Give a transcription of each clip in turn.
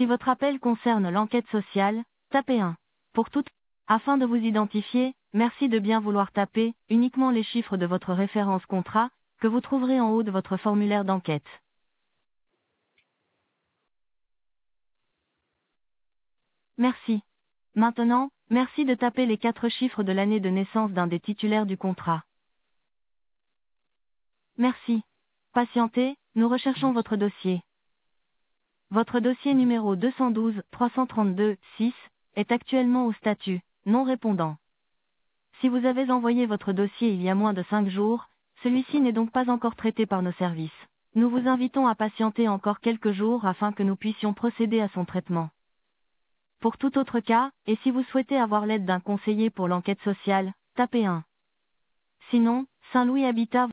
Si votre appel concerne l'enquête sociale, tapez 1. Pour toute. Afin de vous identifier, merci de bien vouloir taper uniquement les chiffres de votre référence contrat, que vous trouverez en haut de votre formulaire d'enquête. Merci. Maintenant, merci de taper les 4 chiffres de l'année de naissance d'un des titulaires du contrat. Merci. Patientez, nous recherchons votre dossier. Votre dossier numéro 212-332-6 est actuellement au statut non répondant. Si vous avez envoyé votre dossier il y a moins de 5 jours, celui-ci n'est donc pas encore traité par nos services. Nous vous invitons à patienter encore quelques jours afin que nous puissions procéder à son traitement. Pour tout autre cas, et si vous souhaitez avoir l'aide d'un conseiller pour l'enquête sociale, tapez 1. Sinon, Saint-Louis Habitat.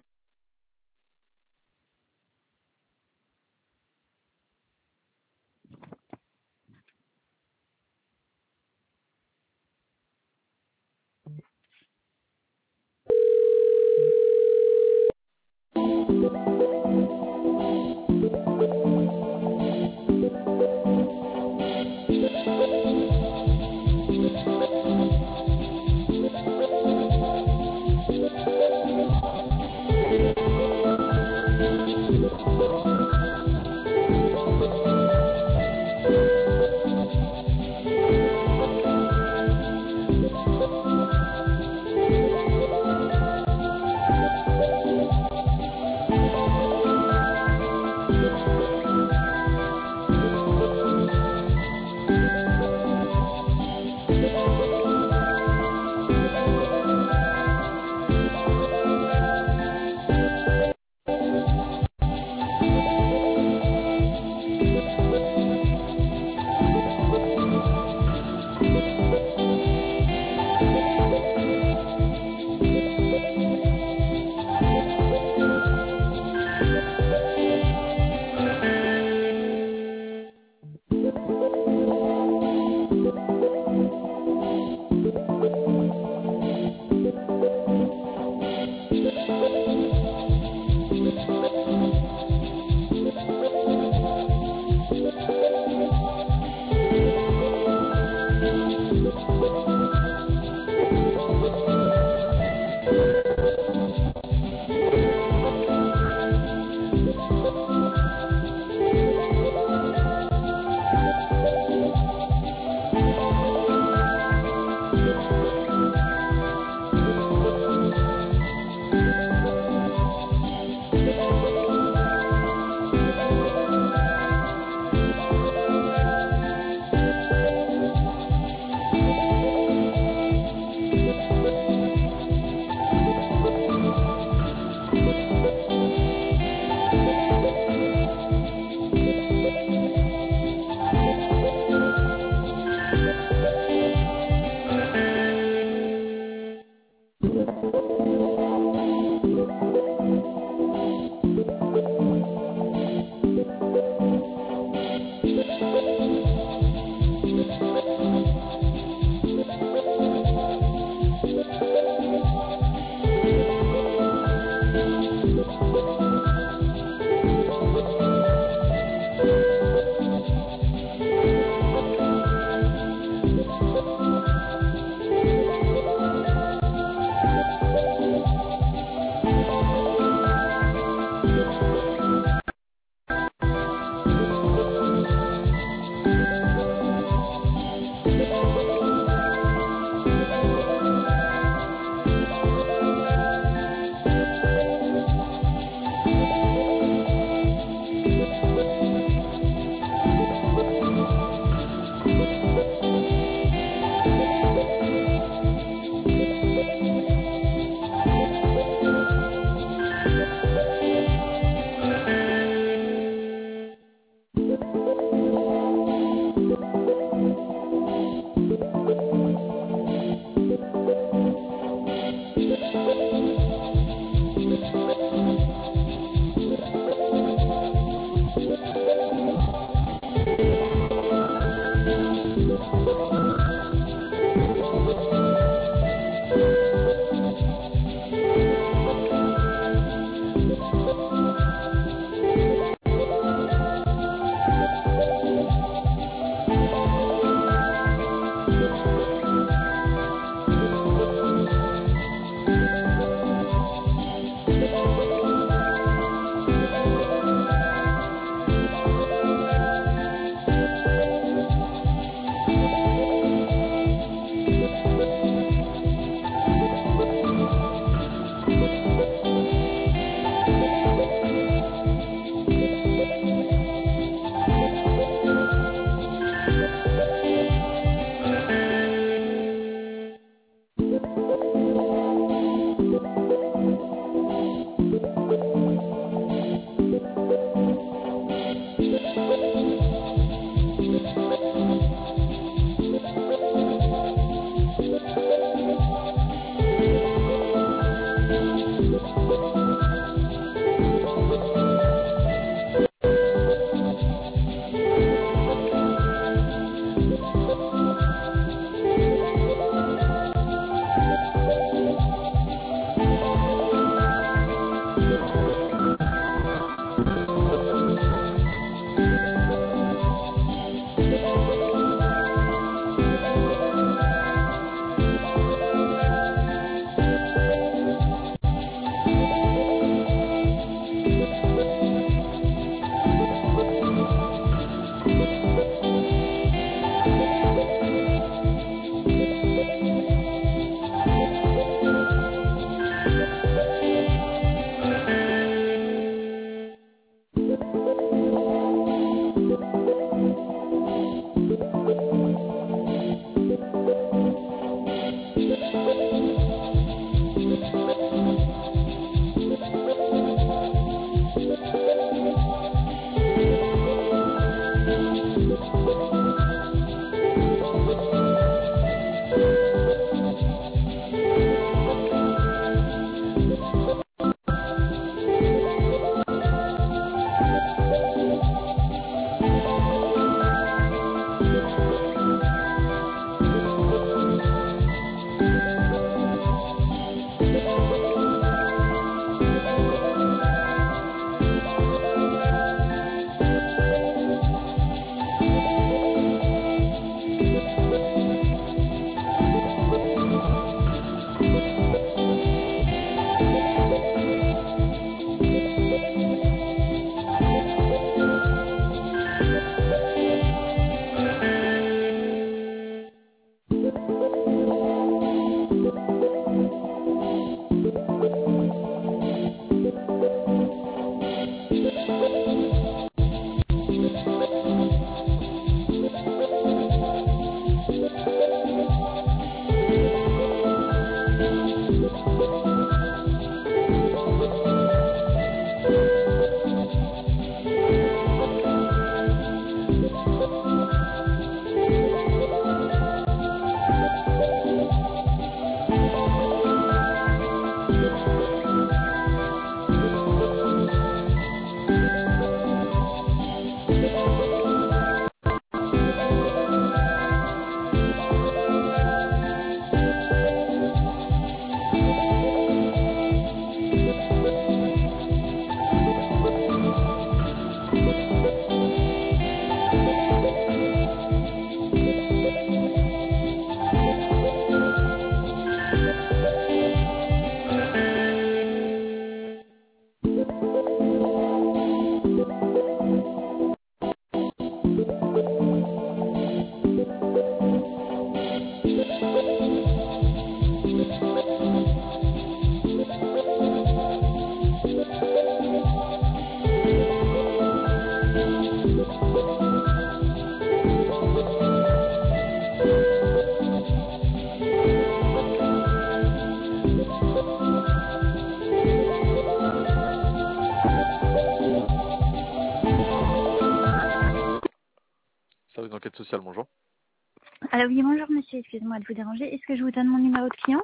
Service d'enquête sociale, bonjour. Alors oui, bonjour monsieur, excusez-moi de vous déranger. Est-ce que je vous donne mon numéro de client?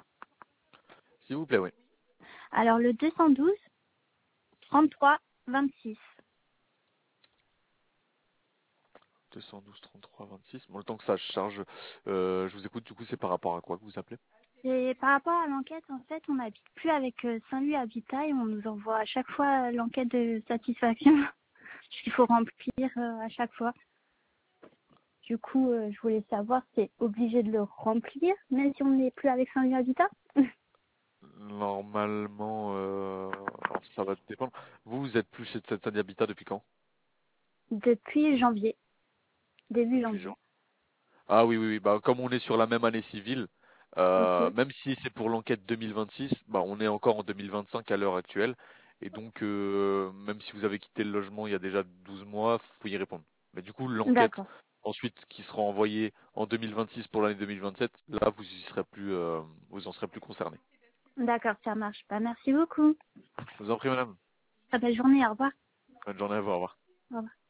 S'il vous plaît, oui. Alors le 212 33 26. 212 33 26. Bon, le temps que ça charge, je vous écoute. Du coup, c'est par rapport à quoi que vous appelez? Et par rapport à l'enquête, en fait, on n'habite plus avec Saint-Louis Habitat et on nous envoie à chaque fois l'enquête de satisfaction qu'il faut remplir à chaque fois. Du coup, je voulais savoir, c'est obligé de le remplir, même si on n'est plus avec Saint-Louis Habitat? Normalement, alors ça va dépendre. Vous êtes plus chez cette Habitat depuis quand? Depuis janvier, début Depuis janvier. juin. Ah oui, oui, oui. Bah, comme on est sur la même année civile, Ok, même si c'est pour l'enquête 2026, bah, on est encore en 2025 à l'heure actuelle. Et donc, même si vous avez quitté le logement il y a déjà 12 mois, faut y répondre. Mais du coup, l'enquête d'accord. ensuite qui sera envoyée en 2026 pour l'année 2027, là, vous en serez plus concerné. D'accord, ça marche. Bah, merci beaucoup. Je vous en prie, madame. Très belle journée, au revoir. Bonne journée à vous. Au revoir. Au revoir.